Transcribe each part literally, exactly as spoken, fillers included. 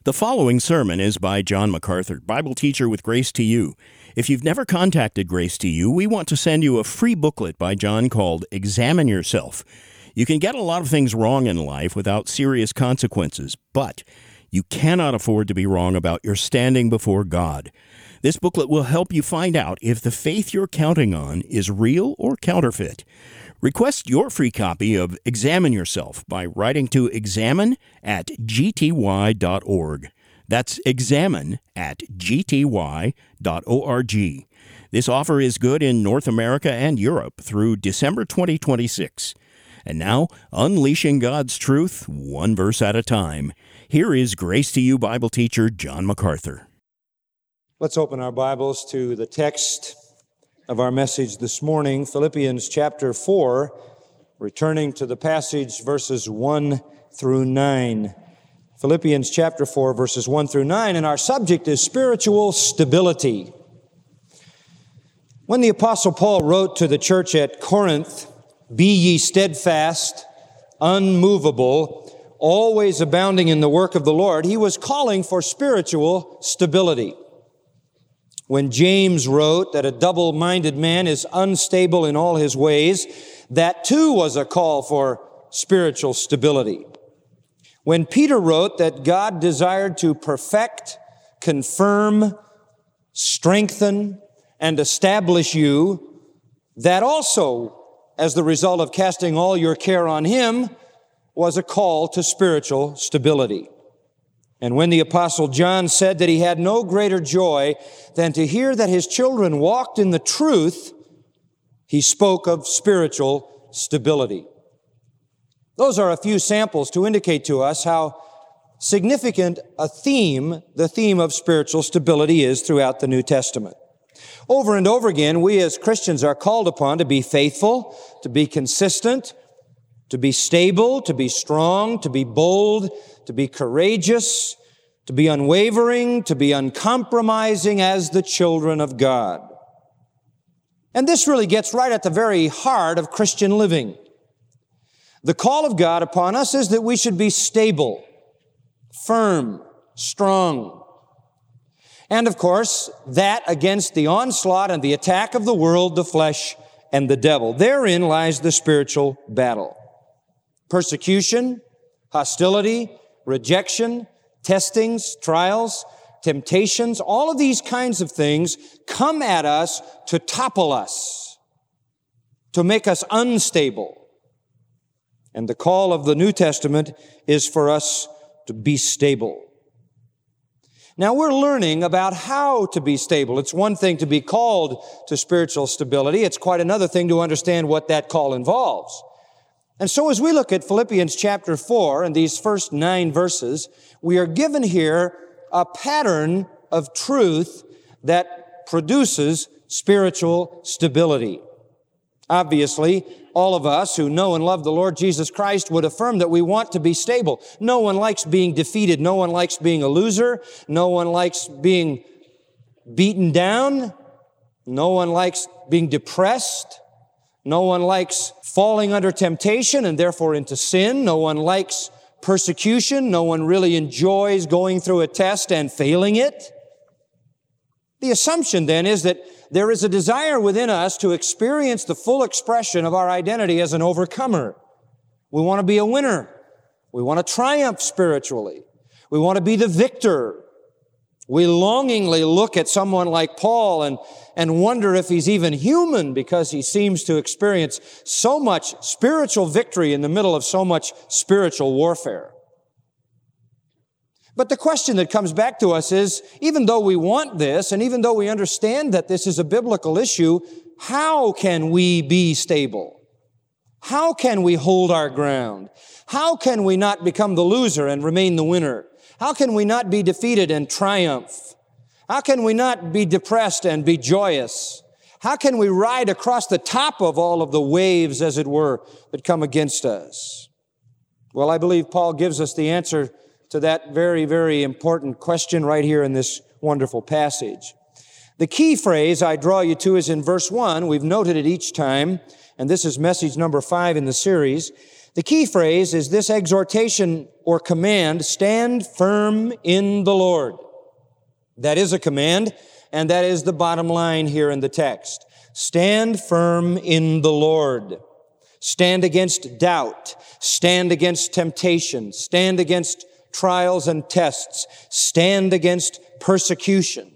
The following sermon is by John MacArthur, Bible teacher with Grace to You. If you've never contacted Grace to You, we want to send you a free booklet by John called Examine Yourself. You can get a lot of things wrong in life without serious consequences, but you cannot afford to be wrong about your standing before God. This booklet will help you find out if the faith you're counting on is real or counterfeit. Request your free copy of Examine Yourself by writing to examine at g t y dot org. That's examine at g t y dot org. This offer is good in North America and Europe through December twenty twenty-six. And now, unleashing God's truth, one verse at a time. Here is Grace to You Bible teacher John MacArthur. Let's open our Bibles to the text of our message this morning, Philippians chapter four, returning to the passage verses one through nine. Philippians chapter four, verses one through nine, and our subject is spiritual stability. When the Apostle Paul wrote to the church at Corinth, "Be ye steadfast, unmovable, always abounding in the work of the Lord," he was calling for spiritual stability. When James wrote that a double-minded man is unstable in all his ways, that too was a call for spiritual stability. When Peter wrote that God desired to perfect, confirm, strengthen, and establish you, that also, as the result of casting all your care on Him, was a call to spiritual stability. And when the Apostle John said that he had no greater joy than to hear that his children walked in the truth, he spoke of spiritual stability. Those are a few samples to indicate to us how significant a theme the theme of spiritual stability is throughout the New Testament. Over and over again, we as Christians are called upon to be faithful, to be consistent, to be stable, to be strong, to be bold, to be courageous, to be unwavering, to be uncompromising as the children of God. And this really gets right at the very heart of Christian living. The call of God upon us is that we should be stable, firm, strong. And of course, that against the onslaught and the attack of the world, the flesh, and the devil. Therein lies the spiritual battle. Persecution, hostility, rejection, testings, trials, temptations, all of these kinds of things come at us to topple us, to make us unstable. And the call of the New Testament is for us to be stable. Now, we're learning about how to be stable. It's one thing to be called to spiritual stability. It's quite another thing to understand what that call involves. And so as we look at Philippians chapter four and these first nine verses, we are given here a pattern of truth that produces spiritual stability. Obviously, all of us who know and love the Lord Jesus Christ would affirm that we want to be stable. No one likes being defeated. No one likes being a loser. No one likes being beaten down. No one likes being depressed. No one likes falling under temptation and therefore into sin. No one likes persecution. No one really enjoys going through a test and failing it. The assumption then is that there is a desire within us to experience the full expression of our identity as an overcomer. We want to be a winner. We want to triumph spiritually. We want to be the victor. We longingly look at someone like Paul and, and wonder if he's even human because he seems to experience so much spiritual victory in the middle of so much spiritual warfare. But the question that comes back to us is, even though we want this, and even though we understand that this is a biblical issue, how can we be stable? How can we hold our ground? How can we not become the loser and remain the winner? How can we not be defeated and triumph? How can we not be depressed and be joyous? How can we ride across the top of all of the waves, as it were, that come against us? Well, I believe Paul gives us the answer to that very, very important question right here in this wonderful passage. The key phrase I draw you to is in verse one. We've noted it each time, and this is message number five in the series. The key phrase is this exhortation or command, stand firm in the Lord. That is a command, and that is the bottom line here in the text. Stand firm in the Lord. Stand against doubt. Stand against temptation. Stand against trials and tests. Stand against persecution.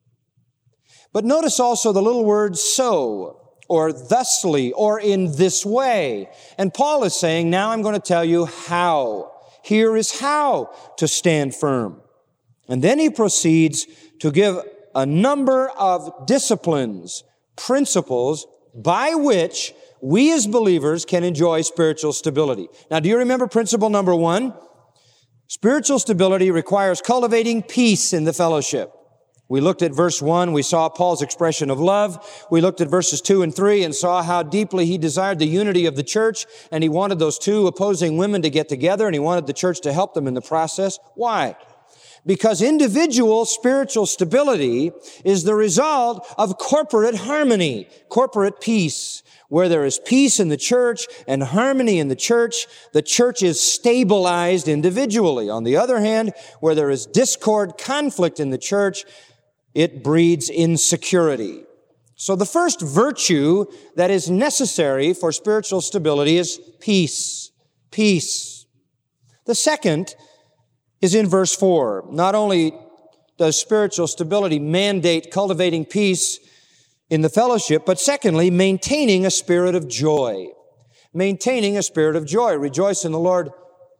But notice also the little word so, or thusly, or in this way. And Paul is saying, now I'm going to tell you how. Here is how to stand firm. And then he proceeds to give a number of disciplines, principles, by which we as believers can enjoy spiritual stability. Now, do you remember principle number one? Spiritual stability requires cultivating peace in the fellowship. We looked at verse one, we saw Paul's expression of love. We looked at verses two and three and saw how deeply he desired the unity of the church, and he wanted those two opposing women to get together, and he wanted the church to help them in the process. Why? Because individual spiritual stability is the result of corporate harmony, corporate peace. Where there is peace in the church and harmony in the church, the church is stabilized individually. On the other hand, where there is discord, conflict in the church, it breeds insecurity. So the first virtue that is necessary for spiritual stability is peace. Peace. The second is in verse four. Not only does spiritual stability mandate cultivating peace in the fellowship, but secondly, maintaining a spirit of joy. Maintaining a spirit of joy. Rejoice in the Lord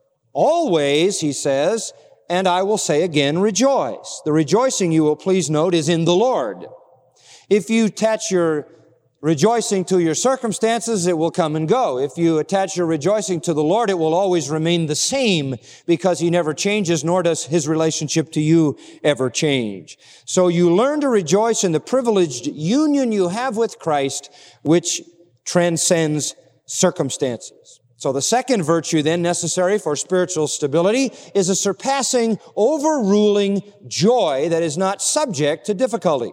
always, he says, and I will say again, rejoice. The rejoicing, you will please note, is in the Lord. If you attach your rejoicing to your circumstances, it will come and go. If you attach your rejoicing to the Lord, it will always remain the same because He never changes, nor does His relationship to you ever change. So you learn to rejoice in the privileged union you have with Christ, which transcends circumstances. So the second virtue then necessary for spiritual stability is a surpassing, overruling joy that is not subject to difficulty.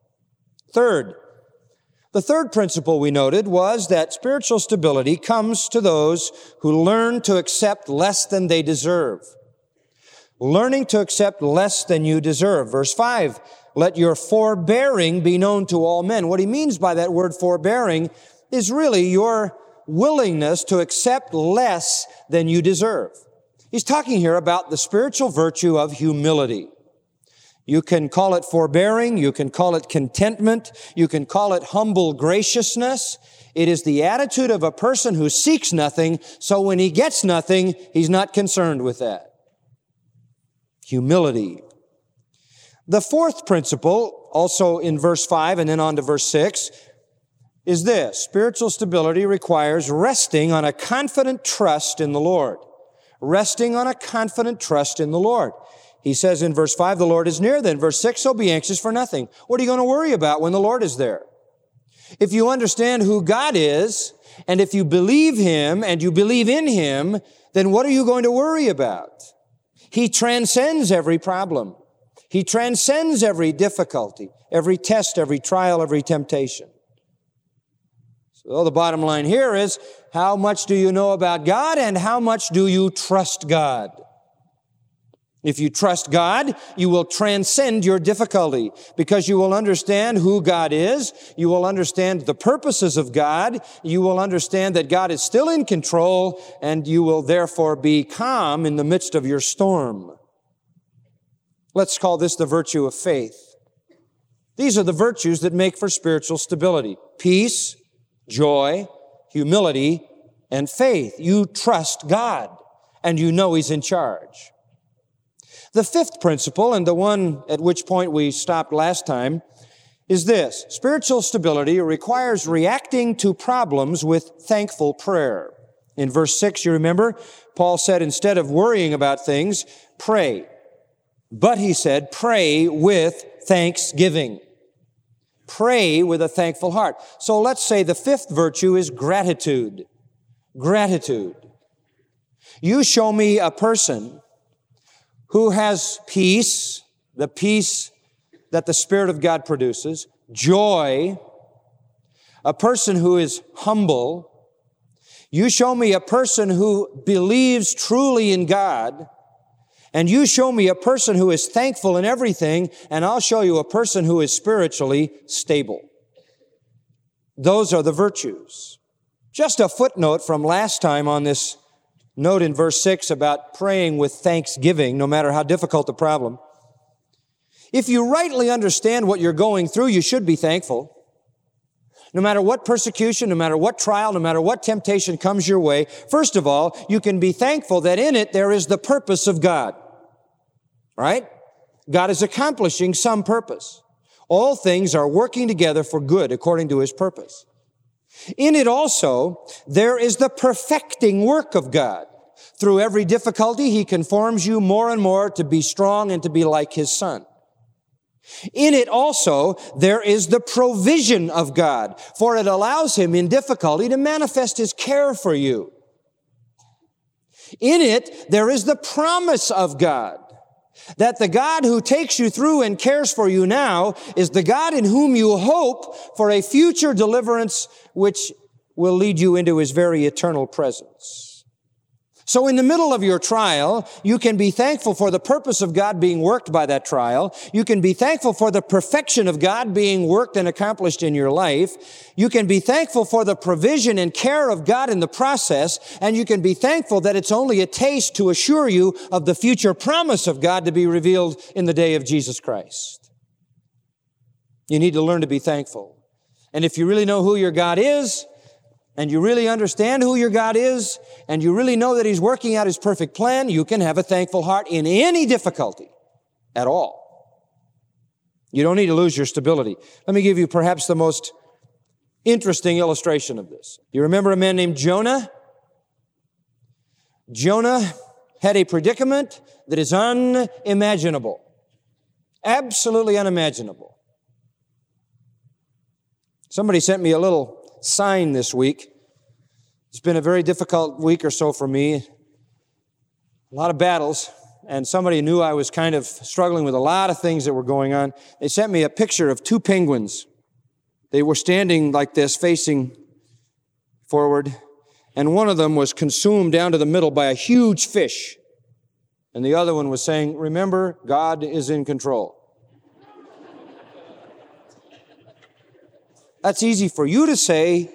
Third, the third principle we noted was that spiritual stability comes to those who learn to accept less than they deserve. Learning to accept less than you deserve. Verse five, let your forbearing be known to all men. What he means by that word forbearing is really your willingness to accept less than you deserve. He's talking here about the spiritual virtue of humility. You can call it forbearing, you can call it contentment, you can call it humble graciousness. It is the attitude of a person who seeks nothing, so when he gets nothing, he's not concerned with that. Humility. The fourth principle, also in verse five and then on to verse six, is this. Spiritual stability requires resting on a confident trust in the Lord. Resting on a confident trust in the Lord. He says in verse five, the Lord is near. Then verse six, so be anxious for nothing. What are you going to worry about when the Lord is there? If you understand who God is, and if you believe Him and you believe in Him, then what are you going to worry about? He transcends every problem. He transcends every difficulty, every test, every trial, every temptation. So the bottom line here is, how much do you know about God and how much do you trust God? If you trust God, you will transcend your difficulty because you will understand who God is. You will understand the purposes of God. You will understand that God is still in control, and you will therefore be calm in the midst of your storm. Let's call this the virtue of faith. These are the virtues that make for spiritual stability. Peace, joy, humility, and faith. You trust God, and you know He's in charge. The fifth principle, and the one at which point we stopped last time, is this. Spiritual stability requires reacting to problems with thankful prayer. In verse six, you remember, Paul said, instead of worrying about things, pray. But he said, pray with thanksgiving. Pray with a thankful heart. So let's say the fifth virtue is gratitude. Gratitude. You show me a person who has peace, the peace that the Spirit of God produces, joy, a person who is humble. You show me a person who believes truly in God, and you show me a person who is thankful in everything, and I'll show you a person who is spiritually stable. Those are the virtues. Just a footnote from last time on this note in verse six about praying with thanksgiving, no matter how difficult the problem. If you rightly understand what you're going through, you should be thankful. No matter what persecution, no matter what trial, no matter what temptation comes your way, first of all, you can be thankful that in it there is the purpose of God. Right? God is accomplishing some purpose. All things are working together for good according to His purpose. In it also, there is the perfecting work of God. Through every difficulty, He conforms you more and more to be strong and to be like His Son. In it also, there is the provision of God, for it allows Him in difficulty to manifest His care for you. In it, there is the promise of God, that the God who takes you through and cares for you now is the God in whom you hope for a future deliverance which will lead you into His very eternal presence. So in the middle of your trial, you can be thankful for the purpose of God being worked by that trial. You can be thankful for the perfection of God being worked and accomplished in your life. You can be thankful for the provision and care of God in the process. And you can be thankful that it's only a taste to assure you of the future promise of God to be revealed in the day of Jesus Christ. You need to learn to be thankful. And if you really know who your God is, and you really understand who your God is, and you really know that He's working out His perfect plan, you can have a thankful heart in any difficulty at all. You don't need to lose your stability. Let me give you perhaps the most interesting illustration of this. You remember a man named Jonah? Jonah had a predicament that is unimaginable. Absolutely unimaginable. Somebody sent me a little sign this week. It's been a very difficult week or so for me. A lot of battles, and somebody knew I was kind of struggling with a lot of things that were going on. They sent me a picture of two penguins. They were standing like this, facing forward, and one of them was consumed down to the middle by a huge fish. And the other one was saying, "Remember, God is in control." That's easy for you to say,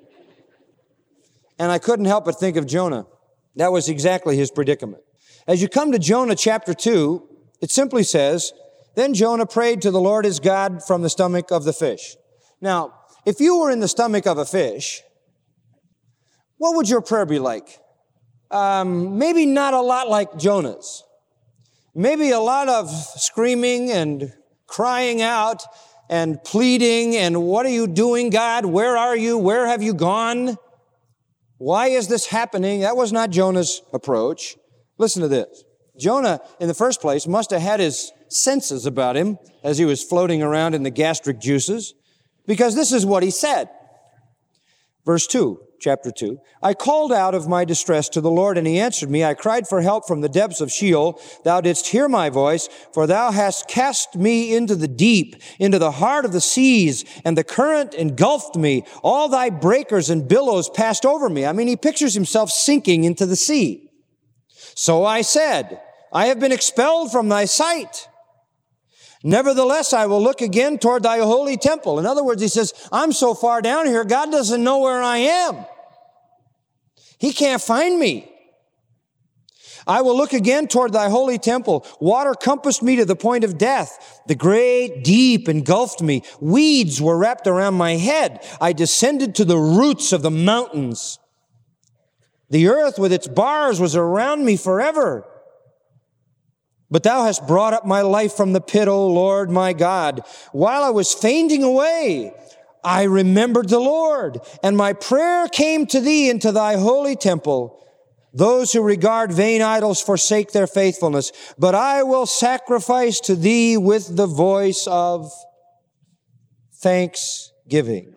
and I couldn't help but think of Jonah. That was exactly his predicament. As you come to Jonah chapter two, it simply says, "Then Jonah prayed to the Lord his God from the stomach of the fish." Now, if you were in the stomach of a fish, what would your prayer be like? Um, maybe not a lot like Jonah's. Maybe a lot of screaming and crying out and pleading, and "What are you doing, God? Where are you? Where have you gone? Why is this happening?" That was not Jonah's approach. Listen to this. Jonah, in the first place, must have had his senses about him as he was floating around in the gastric juices, because this is what he said. Verse two, chapter two, "I called out of my distress to the Lord, and He answered me. I cried for help from the depths of Sheol. Thou didst hear my voice, for Thou hast cast me into the deep, into the heart of the seas, and the current engulfed me. All Thy breakers and billows passed over me." I mean, he pictures himself sinking into the sea. "So I said, I have been expelled from Thy sight. Nevertheless, I will look again toward Thy holy temple." In other words, he says, I'm so far down here, God doesn't know where I am. He can't find me. "I will look again toward Thy holy temple. Water compassed me to the point of death. The great deep engulfed me. Weeds were wrapped around my head. I descended to the roots of the mountains. The earth with its bars was around me forever. But Thou hast brought up my life from the pit, O Lord my God. While I was fainting away, I remembered the Lord, and my prayer came to Thee into Thy holy temple. Those who regard vain idols forsake their faithfulness, but I will sacrifice to Thee with the voice of thanksgiving."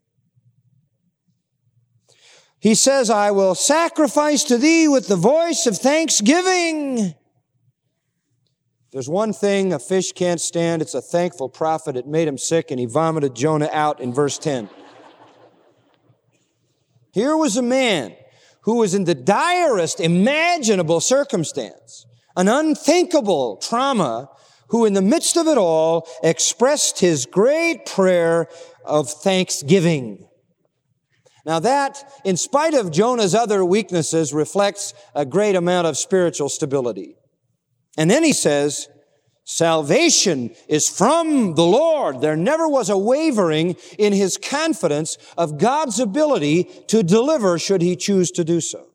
He says, "I will sacrifice to Thee with the voice of thanksgiving." There's one thing a fish can't stand. It's a thankful prophet. It made him sick, and he vomited Jonah out in verse ten. Here was a man who was in the direst imaginable circumstance, an unthinkable trauma, who in the midst of it all expressed his great prayer of thanksgiving. Now that, in spite of Jonah's other weaknesses, reflects a great amount of spiritual stability. And then he says, salvation is from the Lord. There never was a wavering in his confidence of God's ability to deliver should he choose to do so.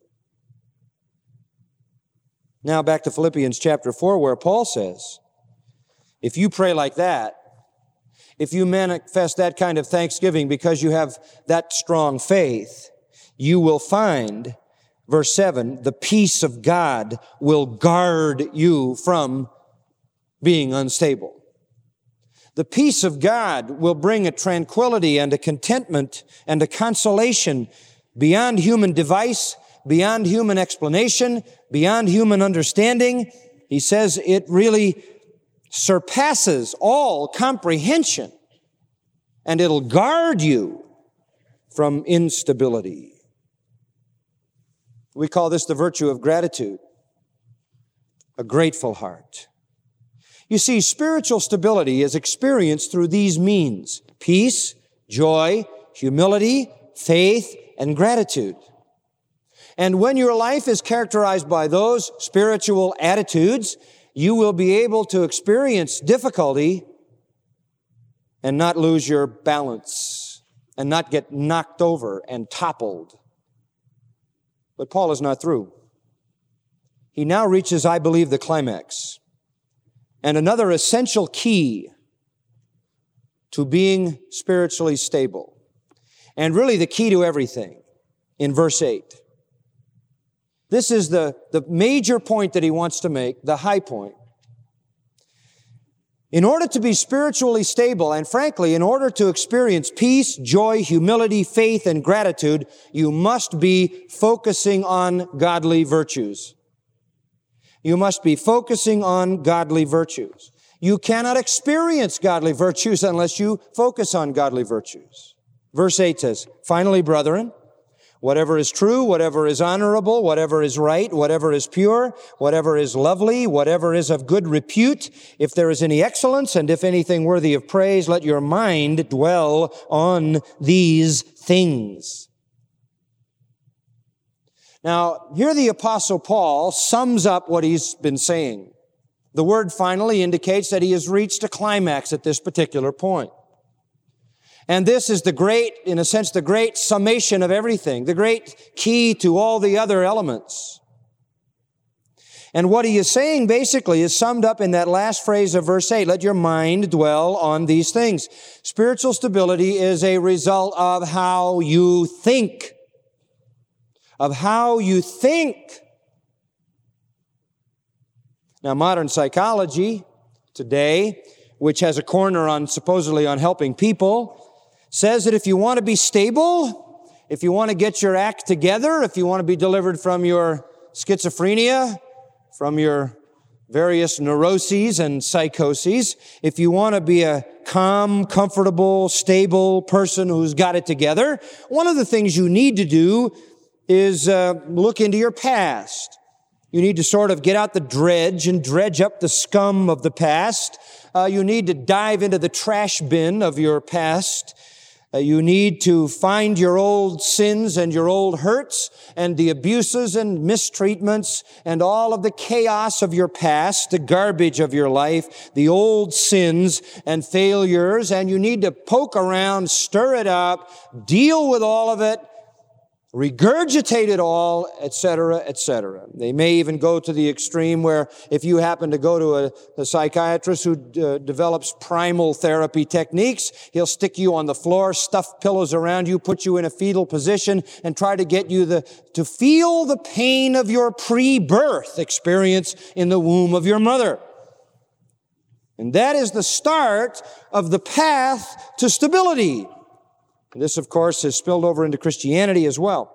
Now back to Philippians chapter four, where Paul says, if you pray like that, if you manifest that kind of thanksgiving because you have that strong faith, you will find, verse seven, the peace of God will guard you from being unstable. The peace of God will bring a tranquility and a contentment and a consolation beyond human device, beyond human explanation, beyond human understanding. He says it really surpasses all comprehension, and it'll guard you from instability. We call this the virtue of gratitude, a grateful heart. You see, spiritual stability is experienced through these means: peace, joy, humility, faith, and gratitude. And when your life is characterized by those spiritual attitudes, you will be able to experience difficulty and not lose your balance and not get knocked over and toppled. But Paul is not through. He now reaches, I believe, the climax. And another essential key to being spiritually stable, and really the key to everything, in verse eight. This is the, the major point that he wants to make, the high point. In order to be spiritually stable, and frankly, in order to experience peace, joy, humility, faith, and gratitude, you must be focusing on godly virtues. You must be focusing on godly virtues. You cannot experience godly virtues unless you focus on godly virtues. Verse eight says, finally, brethren, whatever is true, whatever is honorable, whatever is right, whatever is pure, whatever is lovely, whatever is of good repute, if there is any excellence and if anything worthy of praise, let your mind dwell on these things. Now, here the Apostle Paul sums up what he's been saying. The word finally indicates that he has reached a climax at this particular point. And this is the great, in a sense, the great summation of everything, the great key to all the other elements. And what he is saying basically is summed up in that last phrase of verse eight, let your mind dwell on these things. Spiritual stability is a result of how you think. Of how you think. Now, modern psychology today, which has a corner on supposedly on helping people, says that if you want to be stable, if you want to get your act together, if you want to be delivered from your schizophrenia, from your various neuroses and psychoses, if you want to be a calm, comfortable, stable person who's got it together, one of the things you need to do is uh, look into your past. You need to sort of get out the dredge and dredge up the scum of the past. Uh, you need to dive into the trash bin of your past. Uh, you need to find your old sins and your old hurts and the abuses and mistreatments and all of the chaos of your past, the garbage of your life, the old sins and failures, and you need to poke around, stir it up, deal with all of it, regurgitate it all, et cetera, et cetera. They may even go to the extreme where if you happen to go to a, a psychiatrist who uh, develops primal therapy techniques, he'll stick you on the floor, stuff pillows around you, put you in a fetal position, and try to get you the, to feel the pain of your pre-birth experience in the womb of your mother. And that is the start of the path to stability. This, of course, has spilled over into Christianity as well.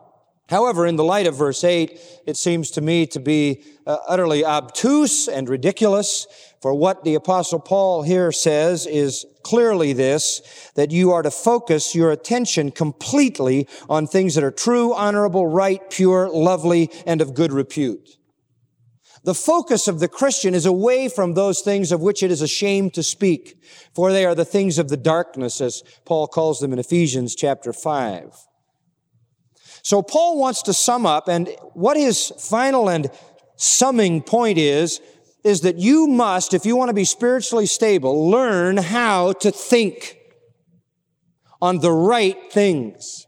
However, in the light of verse eight, it seems to me to be uh, utterly obtuse and ridiculous, for what the Apostle Paul here says is clearly this, that you are to focus your attention completely on things that are true, honorable, right, pure, lovely, and of good repute. The focus of the Christian is away from those things of which it is a shame to speak, for they are the things of the darkness, as Paul calls them in Ephesians chapter five. So Paul wants to sum up, and what his final and summing point is, is that you must, if you want to be spiritually stable, learn how to think on the right things.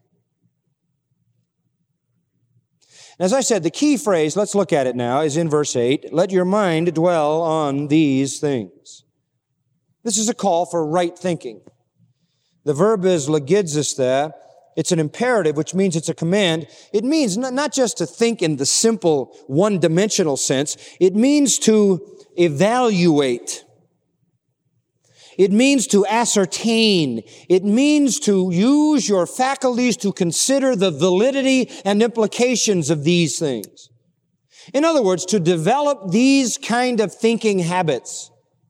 As I said, the key phrase, let's look at it now, is in verse eight. Let your mind dwell on these things. This is a call for right thinking. The verb is logizista. It's an imperative, which means it's a command. It means not just to think in the simple one-dimensional sense. It means to evaluate. It means to ascertain. It means to use your faculties to consider the validity and implications of these things. In other words, to develop these kind of thinking habits.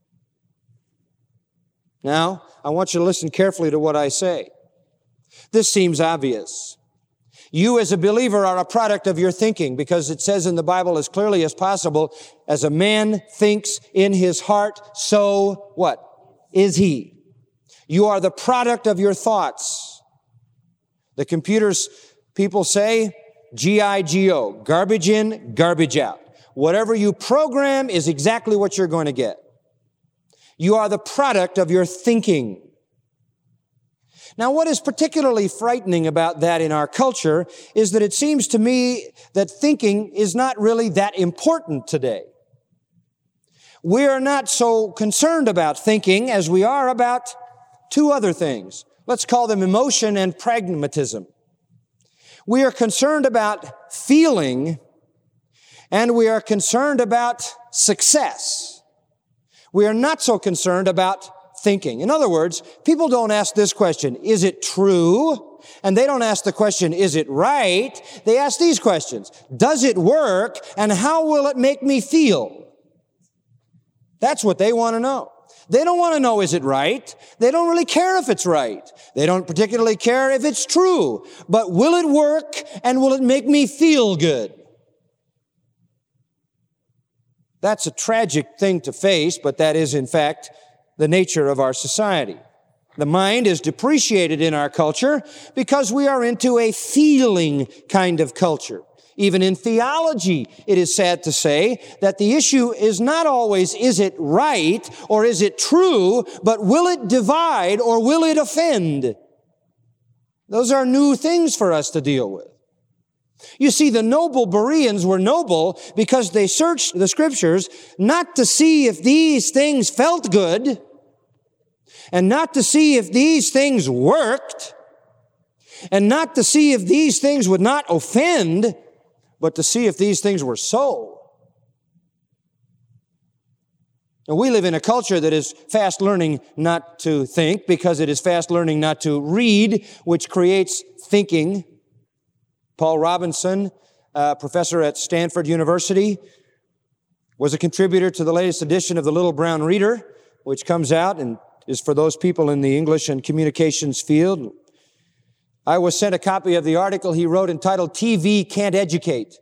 Now, I want you to listen carefully to what I say. This seems obvious. You as a believer are a product of your thinking, because it says in the Bible as clearly as possible, as a man thinks in his heart, so what? Is he. You are the product of your thoughts. The computers, people say, G I G O, garbage in, garbage out. Whatever you program is exactly what you're going to get. You are the product of your thinking. Now, what is particularly frightening about that in our culture is that it seems to me that thinking is not really that important today. We are not so concerned about thinking as we are about two other things. Let's call them emotion and pragmatism. We are concerned about feeling, and we are concerned about success. We are not so concerned about thinking. In other words, people don't ask this question, is it true? And they don't ask the question, is it right? They ask these questions. Does it work? And how will it make me feel? That's what they want to know. They don't want to know, is it right? They don't really care if it's right. They don't particularly care if it's true. But will it work and will it make me feel good? That's a tragic thing to face, but that is, in fact, the nature of our society. The mind is depreciated in our culture because we are into a feeling kind of culture. Even in theology, it is sad to say that the issue is not always, is it right or is it true, but will it divide or will it offend? Those are new things for us to deal with. You see, the noble Bereans were noble because they searched the Scriptures not to see if these things felt good and not to see if these things worked and not to see if these things would not offend, but to see if these things were so. Now, we live in a culture that is fast learning not to think because it is fast learning not to read, which creates thinking. Paul Robinson, a professor at Stanford University, was a contributor to the latest edition of the Little Brown Reader, which comes out and is for those people in the English and communications field. I was sent a copy of the article he wrote entitled, T V Can't Educate.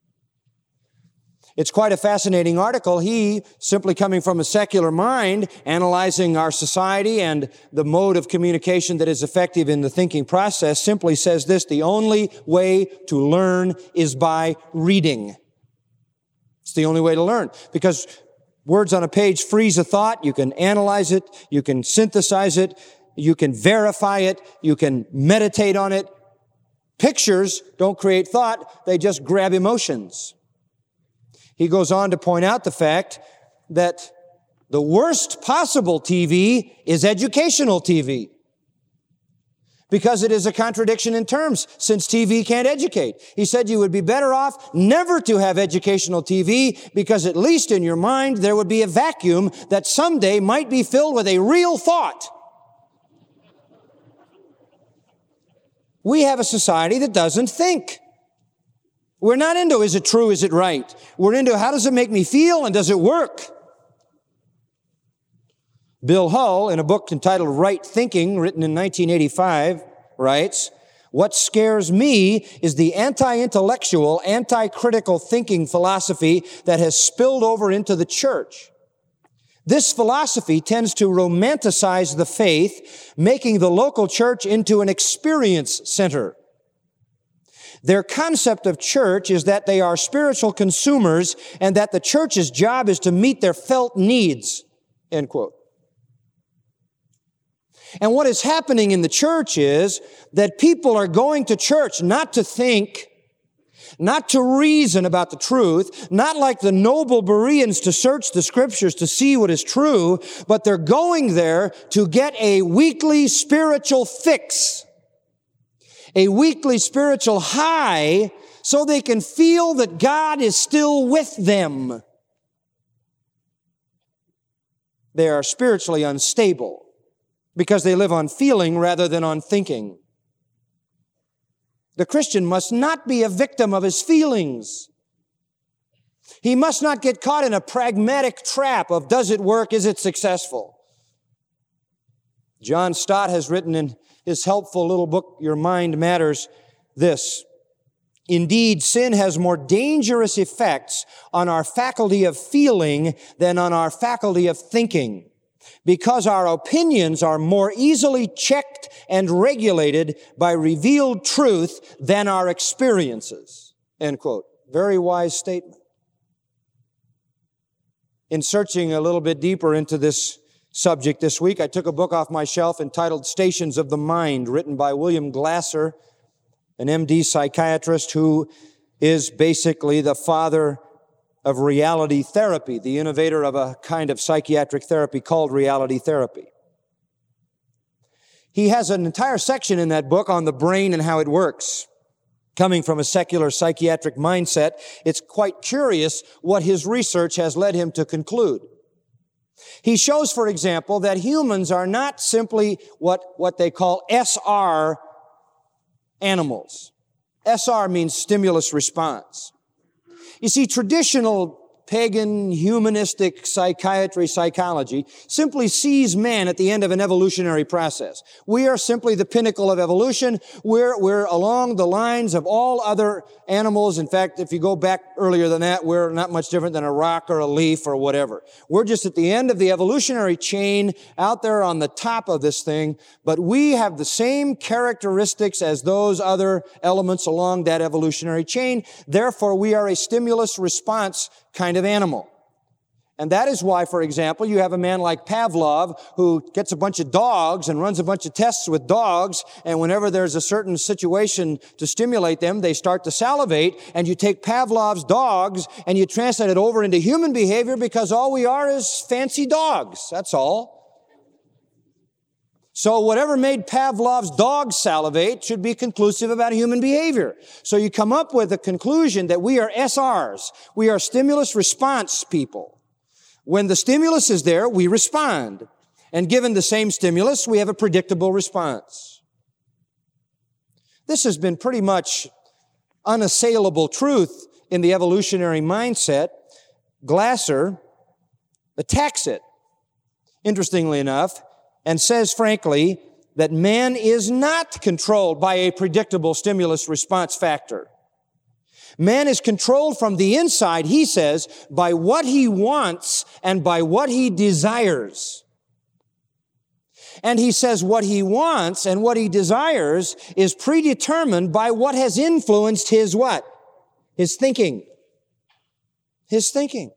It's quite a fascinating article. He, simply coming from a secular mind, analyzing our society and the mode of communication that is effective in the thinking process, simply says this: the only way to learn is by reading. It's the only way to learn, because words on a page freeze a thought. You can analyze it, you can synthesize it, you can verify it, you can meditate on it. Pictures don't create thought, they just grab emotions. He goes on to point out the fact that the worst possible T V is educational T V, because it is a contradiction in terms, since T V can't educate. He said you would be better off never to have educational T V, because at least in your mind there would be a vacuum that someday might be filled with a real thought. We have a society that doesn't think. We're not into, is it true, is it right? We're into, how does it make me feel and does it work? Bill Hull, in a book entitled Right Thinking, written in nineteen eighty-five, writes, what scares me is the anti-intellectual, anti-critical thinking philosophy that has spilled over into the church. This philosophy tends to romanticize the faith, making the local church into an experience center. Their concept of church is that they are spiritual consumers and that the church's job is to meet their felt needs, end quote. And what is happening in the church is that people are going to church not to think, not to reason about the truth, not like the noble Bereans to search the scriptures to see what is true, but they're going there to get a weekly spiritual fix, a weekly spiritual high, so they can feel that God is still with them. They are spiritually unstable because they live on feeling rather than on thinking. The Christian must not be a victim of his feelings. He must not get caught in a pragmatic trap of does it work, is it successful? John Stott has written in his helpful little book, Your Mind Matters, this: indeed, sin has more dangerous effects on our faculty of feeling than on our faculty of thinking, because our opinions are more easily checked and regulated by revealed truth than our experiences. End quote. Very wise statement. In searching a little bit deeper into this subject this week, I took a book off my shelf entitled Stations of the Mind, written by William Glasser, an M D psychiatrist who is basically the father of reality therapy, the innovator of a kind of psychiatric therapy called reality therapy. He has an entire section in that book on the brain and how it works. Coming from a secular psychiatric mindset, it's quite curious what his research has led him to conclude. He shows, for example, that humans are not simply what, what they call S R animals. S R means stimulus response. You see, traditional pagan humanistic psychiatry, psychology simply sees man at the end of an evolutionary process. We are simply the pinnacle of evolution. We're, we're along the lines of all other animals. In fact, if you go back earlier than that, we're not much different than a rock or a leaf or whatever. We're just at the end of the evolutionary chain out there on the top of this thing, but we have the same characteristics as those other elements along that evolutionary chain. Therefore, we are a stimulus response kind of animal. And that is why, for example, you have a man like Pavlov who gets a bunch of dogs and runs a bunch of tests with dogs, and whenever there's a certain situation to stimulate them, they start to salivate, and you take Pavlov's dogs and you translate it over into human behavior because all we are is fancy dogs. That's all. So whatever made Pavlov's dog salivate should be conclusive about human behavior. So you come up with a conclusion that we are S Rs. We are stimulus response people. When the stimulus is there, we respond. And given the same stimulus, we have a predictable response. This has been pretty much unassailable truth in the evolutionary mindset. Glasser attacks it, interestingly enough, and says, frankly, that man is not controlled by a predictable stimulus response factor. Man is controlled from the inside, he says, by what he wants and by what he desires. And he says what he wants and what he desires is predetermined by what has influenced his what? His thinking. His thinking.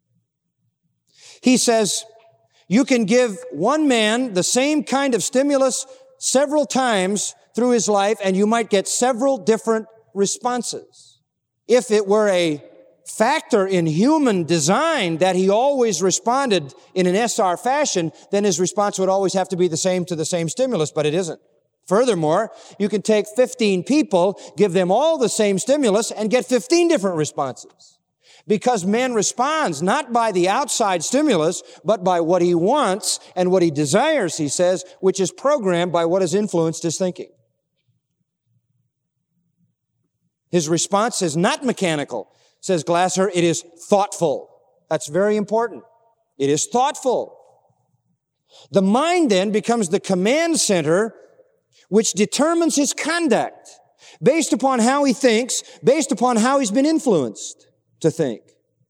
He says, you can give one man the same kind of stimulus several times through his life, and you might get several different responses. If it were a factor in human design that he always responded in an S R fashion, then his response would always have to be the same to the same stimulus, but it isn't. Furthermore, you can take fifteen people, give them all the same stimulus, and get fifteen different responses. Because man responds not by the outside stimulus, but by what he wants and what he desires, he says, which is programmed by what has influenced his thinking. His response is not mechanical. Says Glasser, it is thoughtful. That's very important. It is thoughtful. The mind then becomes the command center which determines his conduct based upon how he thinks, based upon how he's been influenced to think.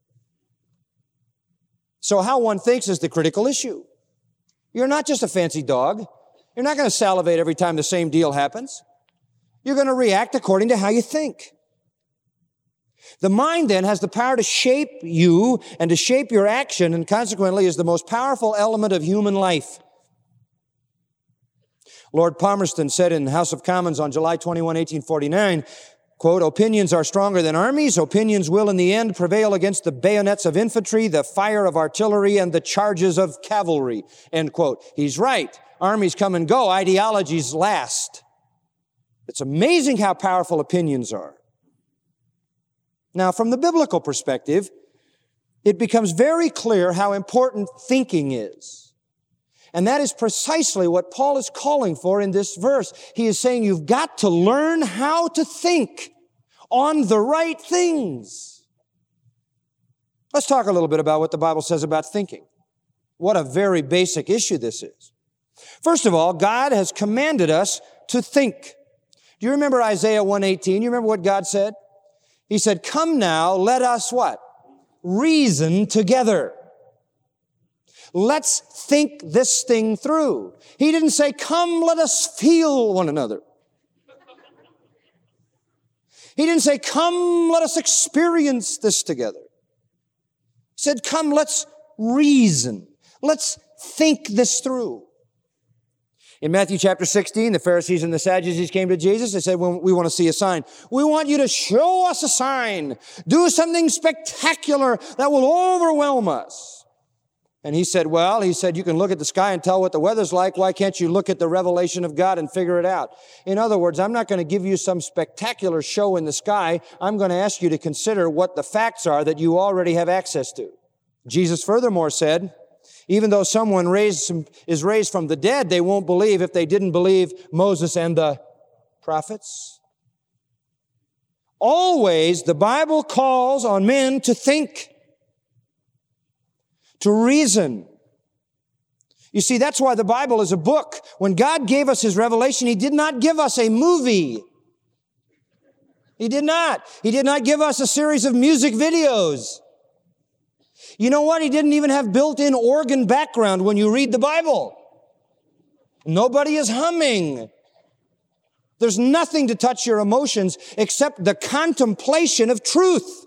So how one thinks is the critical issue. You're not just a fancy dog. You're not going to salivate every time the same deal happens. You're going to react according to how you think. The mind then has the power to shape you and to shape your action, and consequently is the most powerful element of human life. Lord Palmerston said in the House of Commons on July twenty-first, eighteen forty-nine, quote, opinions are stronger than armies. Opinions will in the end prevail against the bayonets of infantry, the fire of artillery, and the charges of cavalry, end quote. He's right. Armies come and go. Ideologies last. It's amazing how powerful opinions are. Now, from the biblical perspective, it becomes very clear how important thinking is. And that is precisely what Paul is calling for in this verse. He is saying you've got to learn how to think on the right things. Let's talk a little bit about what the Bible says about thinking. What a very basic issue this is. First of all, God has commanded us to think. Do you remember Isaiah one eighteen? You remember what God said? He said, come now, let us what? Reason together. Let's think this thing through. He didn't say, come, let us feel one another. He didn't say, come, let us experience this together. He said, come, let's reason. Let's think this through. In Matthew chapter sixteen, the Pharisees and the Sadducees came to Jesus. They said, well, we want to see a sign. We want you to show us a sign. Do something spectacular that will overwhelm us. And he said, well, he said, you can look at the sky and tell what the weather's like. Why can't you look at the revelation of God and figure it out? In other words, I'm not going to give you some spectacular show in the sky. I'm going to ask you to consider what the facts are that you already have access to. Jesus furthermore said, even though someone raised, is raised from the dead, they won't believe if they didn't believe Moses and the prophets. Always, the Bible calls on men to think, to reason. You see, that's why the Bible is a book. When God gave us His revelation, He did not give us a movie. He did not. He did not give us a series of music videos. You know what? He didn't even have built-in organ background when you read the Bible. Nobody is humming. There's nothing to touch your emotions except the contemplation of truth.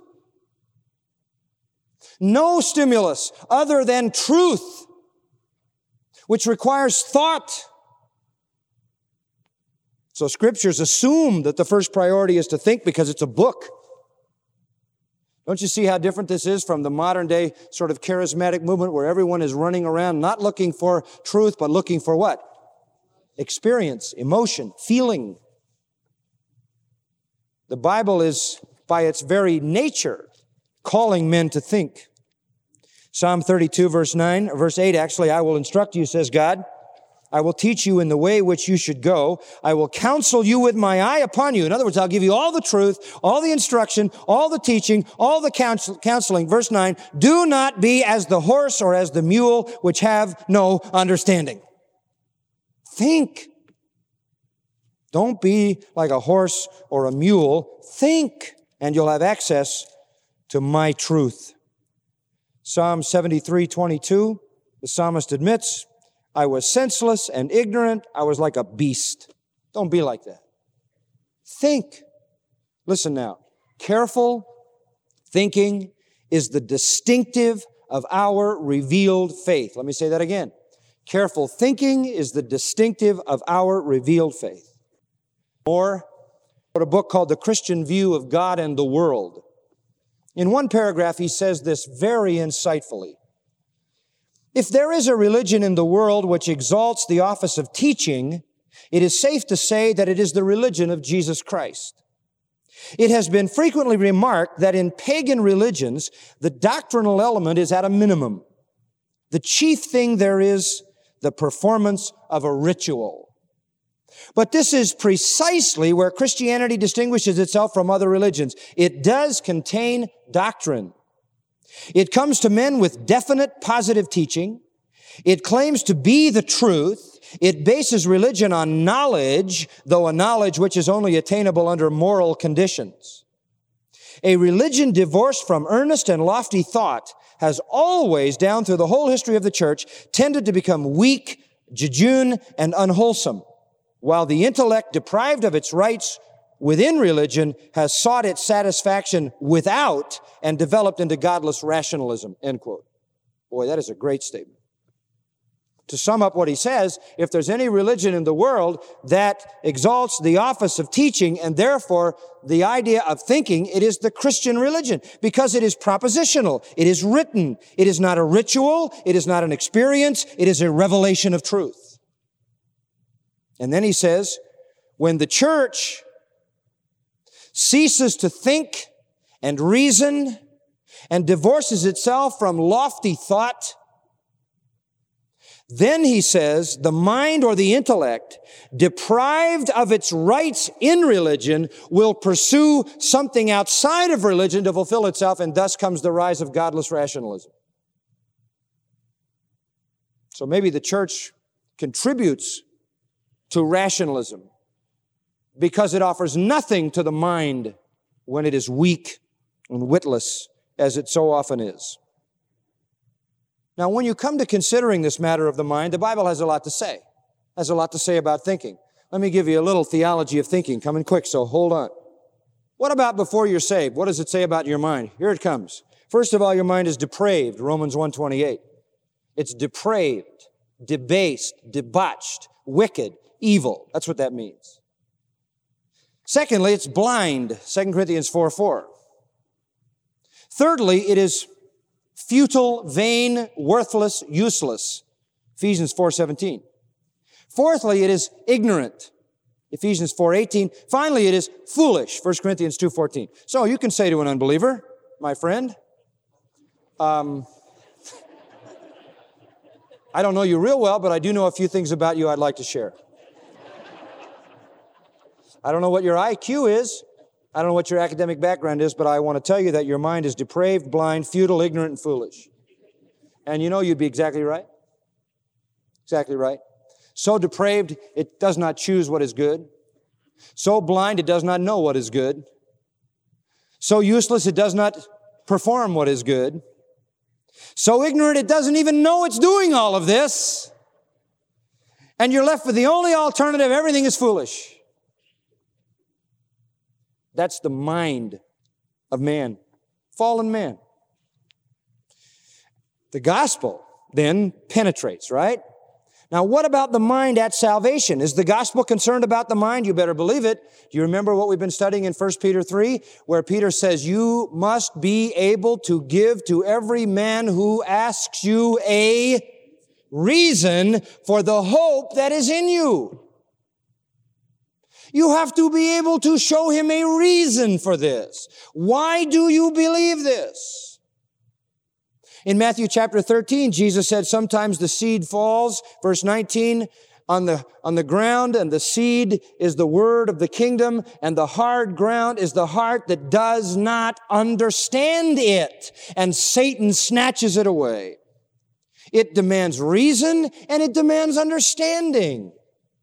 No stimulus other than truth, which requires thought. So scriptures assume that the first priority is to think because it's a book. Don't you see how different this is from the modern day sort of charismatic movement where everyone is running around not looking for truth, but looking for what? Experience, emotion, feeling. The Bible is, by its very nature, calling men to think. Psalm thirty-two, verse nine, or verse eight, actually, I will instruct you, says God. I will teach you in the way which you should go. I will counsel you with my eye upon you. In other words, I'll give you all the truth, all the instruction, all the teaching, all the counsel, counseling. Verse nine, do not be as the horse or as the mule which have no understanding. Think. Don't be like a horse or a mule. Think, and you'll have access to my truth. Psalm seventy-three, twenty-two, the psalmist admits, I was senseless and ignorant. I was like a beast. Don't be like that. Think. Listen now. Careful thinking is the distinctive of our revealed faith. Let me say that again. Careful thinking is the distinctive of our revealed faith. Or, I wrote a book called The Christian View of God and the World. In one paragraph, he says this very insightfully. If there is a religion in the world which exalts the office of teaching, it is safe to say that it is the religion of Jesus Christ. It has been frequently remarked that in pagan religions, the doctrinal element is at a minimum. The chief thing there is the performance of a ritual. But this is precisely where Christianity distinguishes itself from other religions. It does contain doctrine. It comes to men with definite positive teaching. It claims to be the truth. It bases religion on knowledge, though a knowledge which is only attainable under moral conditions. A religion divorced from earnest and lofty thought has always, down through the whole history of the church, tended to become weak, jejune, and unwholesome, while the intellect, deprived of its rights within religion, has sought its satisfaction without and developed into godless rationalism, end quote. Boy, that is a great statement. To sum up what he says, if there's any religion in the world that exalts the office of teaching and therefore the idea of thinking, it is the Christian religion, because it is propositional. It is written. It is not a ritual. It is not an experience. It is a revelation of truth. And then he says, when the church ceases to think and reason and divorces itself from lofty thought, then he says, the mind or the intellect, deprived of its rights in religion, will pursue something outside of religion to fulfill itself, and thus comes the rise of godless rationalism. So maybe the church contributes to rationalism because it offers nothing to the mind when it is weak and witless, as it so often is. Now, when you come to considering this matter of the mind, the Bible has a lot to say. Has a lot to say about thinking. Let me give you a little theology of thinking. Coming quick, so hold on. What about before you're saved? What does it say about your mind? Here it comes. First of all, your mind is depraved, Romans one twenty-eight. It's depraved, debased, debauched, wicked, evil. That's what that means. Secondly, it's blind, Second Corinthians four four. Thirdly, it is futile, vain, worthless, useless, Ephesians four seventeen. Fourthly, it is ignorant, Ephesians four eighteen. Finally, it is foolish, First Corinthians two fourteen. So you can say to an unbeliever, my friend, um, I don't know you real well, but I do know a few things about you I'd like to share. I don't know what your I Q is. I don't know what your academic background is, but I want to tell you that your mind is depraved, blind, futile, ignorant, and foolish. And you know you'd be exactly right. Exactly right. So depraved, it does not choose what is good. So blind, it does not know what is good. So useless, it does not perform what is good. So ignorant, it doesn't even know it's doing all of this. And you're left with the only alternative: everything is foolish. That's the mind of man, fallen man. The gospel then penetrates, right? Now, what about the mind at salvation? Is the gospel concerned about the mind? You better believe it. Do you remember what we've been studying in First Peter three, where Peter says, you must be able to give to every man who asks you a reason for the hope that is in you. You have to be able to show him a reason for this. Why do you believe this? In Matthew chapter thirteen, Jesus said, sometimes the seed falls, verse nineteen, on the, on the ground, and the seed is the word of the kingdom, and the hard ground is the heart that does not understand it, and Satan snatches it away. It demands reason, and it demands understanding.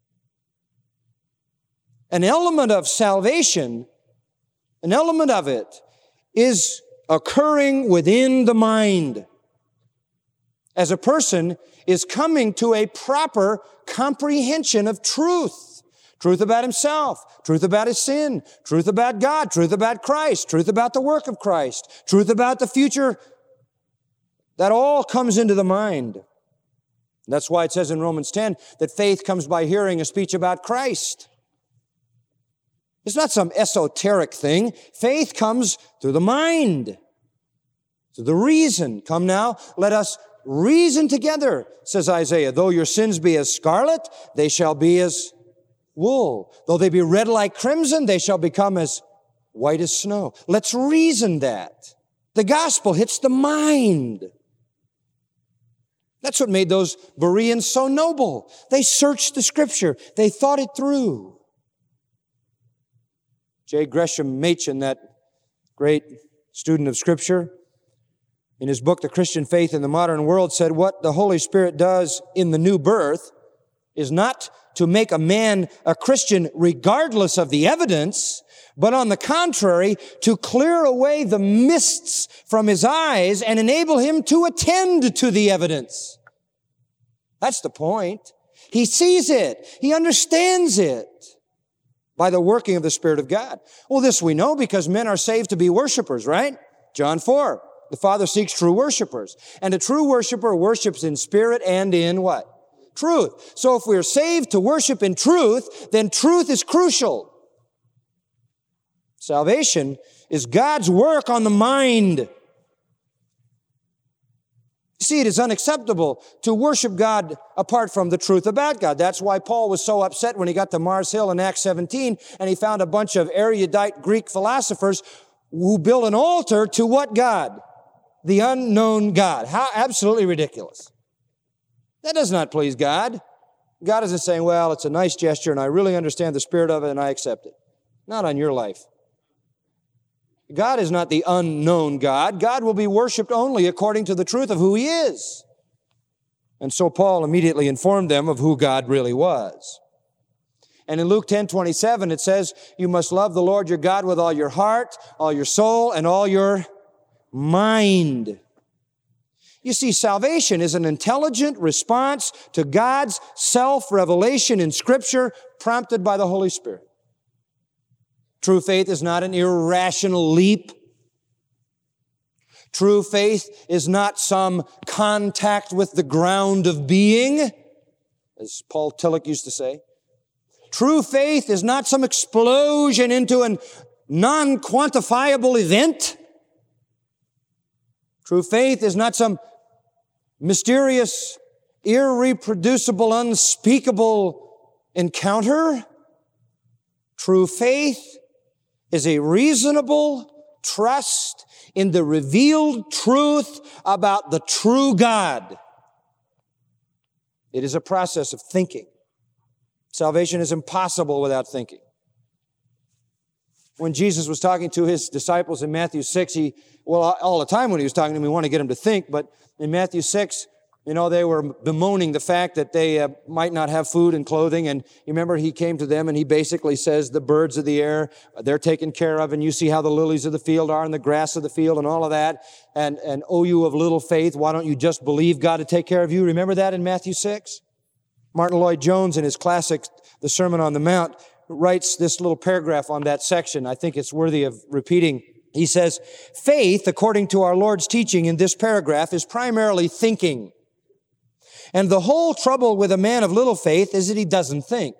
An element of salvation, an element of it, is occurring within the mind. As a person is coming to a proper comprehension of truth. Truth about himself, truth about his sin, truth about God, truth about Christ, truth about the work of Christ, truth about the future. That all comes into the mind. That's why it says in Romans ten that faith comes by hearing a speech about Christ. It's not some esoteric thing. Faith comes through the mind, through the reason. Come now, let us reason together, says Isaiah. Though your sins be as scarlet, they shall be as wool. Though they be red like crimson, they shall become as white as snow. Let's reason that. The gospel hits the mind. That's what made those Bereans so noble. They searched the Scripture. They thought it through. J. Gresham Machen, that great student of Scripture, in his book, The Christian Faith in the Modern World, said what the Holy Spirit does in the new birth is not to make a man a Christian regardless of the evidence, but on the contrary, to clear away the mists from his eyes and enable him to attend to the evidence. That's the point. He sees it. He understands it by the working of the Spirit of God. Well, this we know because men are saved to be worshipers, right? John four. The Father seeks true worshipers. And a true worshiper worships in spirit and in what? Truth. So if we're saved to worship in truth, then truth is crucial. Salvation is God's work on the mind. See, it is unacceptable to worship God apart from the truth about God. That's why Paul was so upset when he got to Mars Hill in Acts seventeen and he found a bunch of erudite Greek philosophers who built an altar to what God? The unknown God. How absolutely ridiculous. That does not please God. God isn't saying, well, it's a nice gesture and I really understand the spirit of it and I accept it. Not on your life. God is not the unknown God. God will be worshiped only according to the truth of who He is. And so Paul immediately informed them of who God really was. And in Luke ten twenty-seven, it says, you must love the Lord your God with all your heart, all your soul, and all your mind. You see, salvation is an intelligent response to God's self-revelation in Scripture prompted by the Holy Spirit. True faith is not an irrational leap. True faith is not some contact with the ground of being, as Paul Tillich used to say. True faith is not some explosion into a non-quantifiable event. True faith is not some mysterious, irreproducible, unspeakable encounter. True faith is a reasonable trust in the revealed truth about the true God. It is a process of thinking. Salvation is impossible without thinking. When Jesus was talking to His disciples in Matthew six, He, well, all the time when He was talking to them, He wanted to get them to think, but in Matthew six, you know, they were bemoaning the fact that they uh, might not have food and clothing. And you remember He came to them and He basically says, the birds of the air, they're taken care of. And you see how the lilies of the field are and the grass of the field and all of that. And, and oh, you of little faith, why don't you just believe God to take care of you? Remember that in Matthew six? Martin Lloyd-Jones in his classic, The Sermon on the Mount, writes this little paragraph on that section. I think it's worthy of repeating. He says, faith, according to our Lord's teaching in this paragraph, is primarily thinking. And the whole trouble with a man of little faith is that he doesn't think.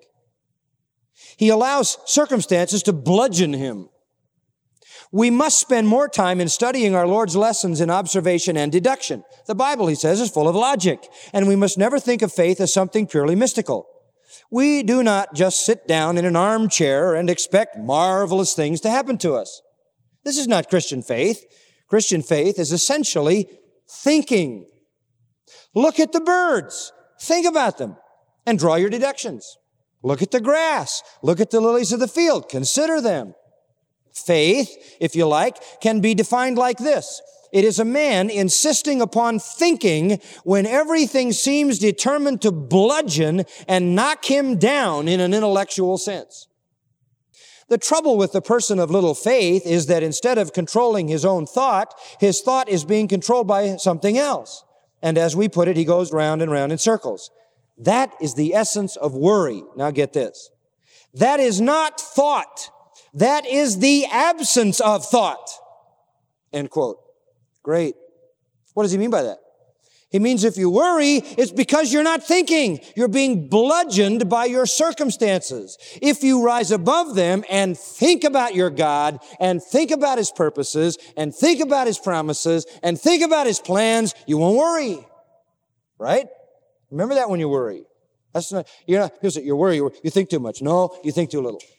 He allows circumstances to bludgeon him. We must spend more time in studying our Lord's lessons in observation and deduction. The Bible, he says, is full of logic, and we must never think of faith as something purely mystical. We do not just sit down in an armchair and expect marvelous things to happen to us. This is not Christian faith. Christian faith is essentially thinking. Look at the birds. Think about them and draw your deductions. Look at the grass. Look at the lilies of the field. Consider them. Faith, if you like, can be defined like this. It is a man insisting upon thinking when everything seems determined to bludgeon and knock him down in an intellectual sense. The trouble with the person of little faith is that instead of controlling his own thought, his thought is being controlled by something else. And as we put it, he goes round and round in circles. That is the essence of worry. Now get this. That is not thought. That is the absence of thought. End quote. Great. What does he mean by that? He means if you worry, it's because you're not thinking. You're being bludgeoned by your circumstances. If you rise above them and think about your God and think about His purposes and think about His promises and think about His plans, you won't worry. Right? Remember that when you worry. That's not, you're not, people say, you're worried, you think too much. No, you think too little.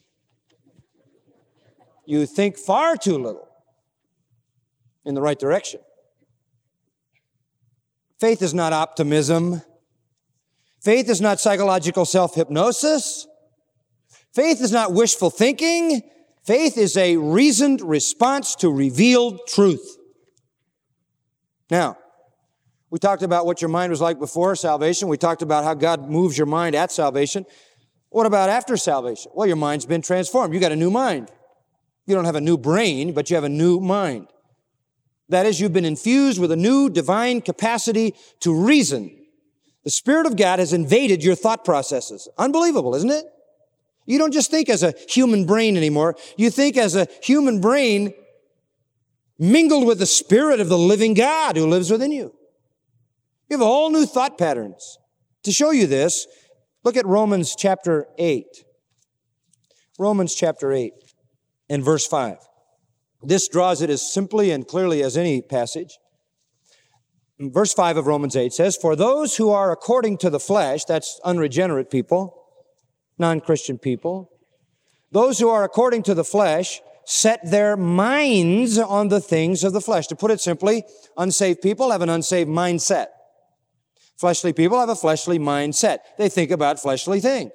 You think far too little in the right direction. Faith is not optimism. Faith is not psychological self-hypnosis. Faith is not wishful thinking. Faith is a reasoned response to revealed truth. Now, we talked about what your mind was like before salvation. We talked about how God moves your mind at salvation. What about after salvation? Well, your mind's been transformed. You got a new mind. You don't have a new brain, but you have a new mind. That is, you've been infused with a new divine capacity to reason. The Spirit of God has invaded your thought processes. Unbelievable, isn't it? You don't just think as a human brain anymore. You think as a human brain mingled with the Spirit of the living God who lives within you. You have all new thought patterns. To show you this, look at Romans chapter eight. Romans chapter eight and verse five. This draws it as simply and clearly as any passage. Verse five of Romans eight says, "For those who are according to the flesh," that's unregenerate people, non-Christian people, "those who are according to the flesh set their minds on the things of the flesh." To put it simply, unsaved people have an unsaved mindset. Fleshly people have a fleshly mindset. They think about fleshly things.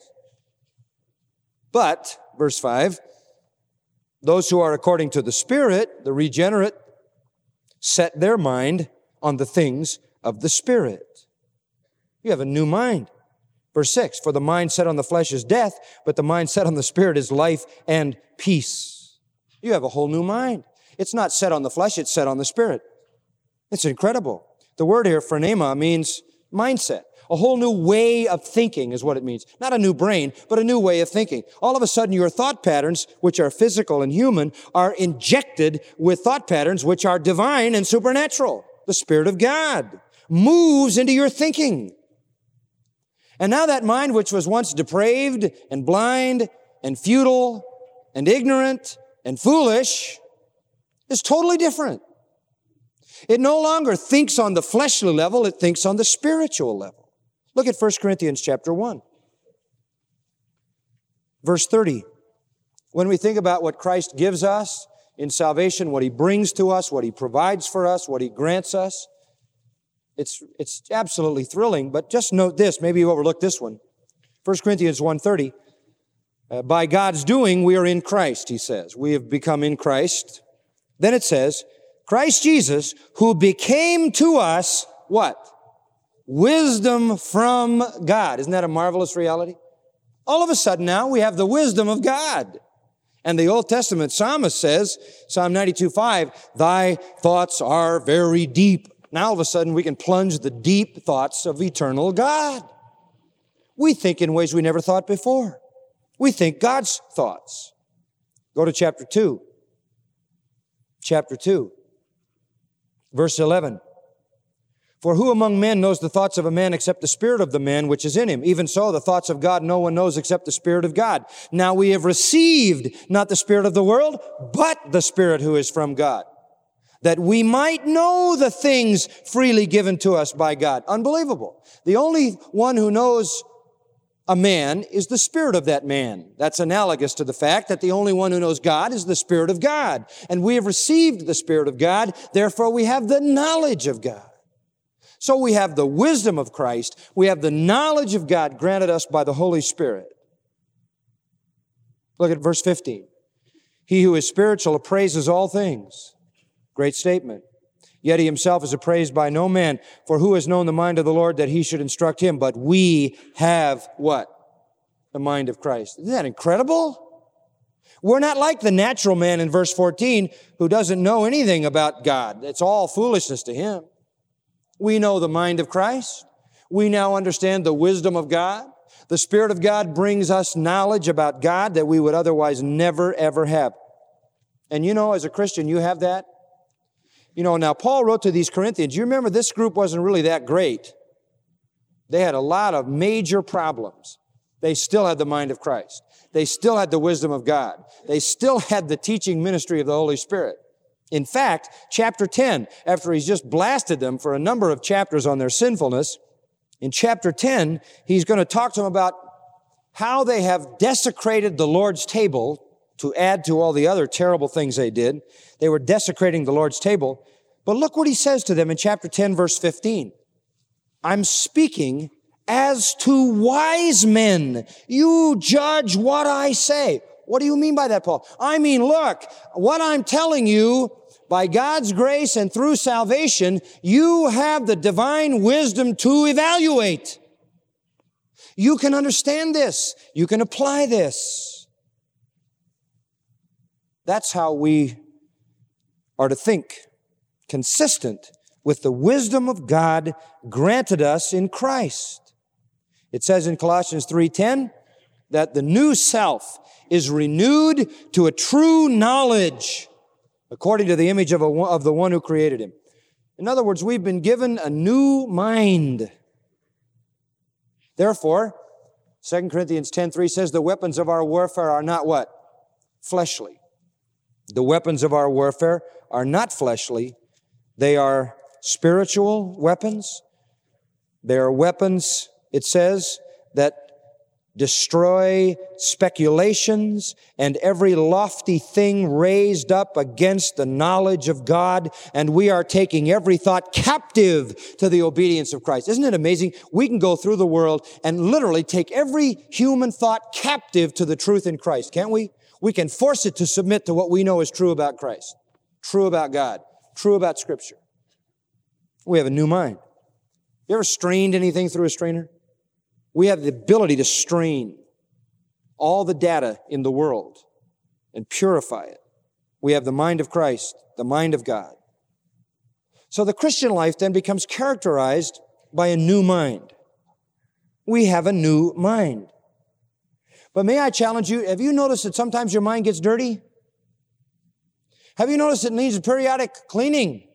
But, verse five, "those who are according to the Spirit," the regenerate, "set their mind on the things of the Spirit." You have a new mind. Verse six, "For the mind set on the flesh is death, but the mind set on the Spirit is life and peace." You have a whole new mind. It's not set on the flesh, it's set on the Spirit. It's incredible. The word here, phronema, means mindset. A whole new way of thinking is what it means. Not a new brain, but a new way of thinking. All of a sudden, your thought patterns, which are physical and human, are injected with thought patterns which are divine and supernatural. The Spirit of God moves into your thinking. And now that mind, which was once depraved and blind and futile and ignorant and foolish, is totally different. It no longer thinks on the fleshly level, it thinks on the spiritual level. Look at First Corinthians chapter one. Verse thirty. When we think about what Christ gives us in salvation, what He brings to us, what He provides for us, what He grants us, it's, it's absolutely thrilling. But just note this, maybe you overlooked this one. First Corinthians one thirty. Uh, by God's doing, we are in Christ, he says. We have become in Christ. Then it says, Christ Jesus, who became to us, what? Wisdom from God. Isn't that a marvelous reality? All of a sudden now we have the wisdom of God. And the Old Testament psalmist says, Psalm ninety-two five, "Thy thoughts are very deep." Now all of a sudden we can plunge the deep thoughts of eternal God. We think in ways we never thought before. We think God's thoughts. Go to chapter two. Chapter two. Verse eleven. "For who among men knows the thoughts of a man except the spirit of the man which is in him? Even so, the thoughts of God no one knows except the Spirit of God. Now we have received not the spirit of the world, but the Spirit who is from God, that we might know the things freely given to us by God." Unbelievable. The only one who knows a man is the spirit of that man. That's analogous to the fact that the only one who knows God is the Spirit of God. And we have received the Spirit of God, therefore we have the knowledge of God. So we have the wisdom of Christ, we have the knowledge of God granted us by the Holy Spirit. Look at verse fifteen. "He who is spiritual appraises all things." Great statement. "Yet he himself is appraised by no man. For who has known the mind of the Lord that he should instruct him? But we have" what? "The mind of Christ." Isn't that incredible? We're not like the natural man in verse fourteen who doesn't know anything about God. It's all foolishness to him. We know the mind of Christ. We now understand the wisdom of God. The Spirit of God brings us knowledge about God that we would otherwise never, ever have. And you know, as a Christian, you have that. You know, now Paul wrote to these Corinthians. You remember this group wasn't really that great. They had a lot of major problems. They still had the mind of Christ. They still had the wisdom of God. They still had the teaching ministry of the Holy Spirit. In fact, chapter ten, after he's just blasted them for a number of chapters on their sinfulness, in chapter ten, he's going to talk to them about how they have desecrated the Lord's table to add to all the other terrible things they did. They were desecrating the Lord's table. But look what he says to them in chapter ten, verse fifteen. I'm speaking as to wise men. You judge what I say. What do you mean by that, Paul? I mean, look, what I'm telling you, by God's grace and through salvation, you have the divine wisdom to evaluate. You can understand this. You can apply this. That's how we are to think, consistent with the wisdom of God granted us in Christ. It says in Colossians three ten that the new self is renewed to a true knowledge according to the image of, a, of the one who created him. In other words, we've been given a new mind. Therefore, Second Corinthians ten three says the weapons of our warfare are not what? Fleshly. The weapons of our warfare are not fleshly. They are spiritual weapons. They are weapons, it says, that destroy speculations and every lofty thing raised up against the knowledge of God, and we are taking every thought captive to the obedience of Christ. Isn't it amazing? We can go through the world and literally take every human thought captive to the truth in Christ, can't we? We can force it to submit to what we know is true about Christ, true about God, true about Scripture. We have a new mind. You ever strained anything through a strainer? We have the ability to strain all the data in the world and purify it. We have the mind of Christ, the mind of God. So the Christian life then becomes characterized by a new mind. We have a new mind. But may I challenge you, have you noticed that sometimes your mind gets dirty? Have you noticed it needs periodic cleaning?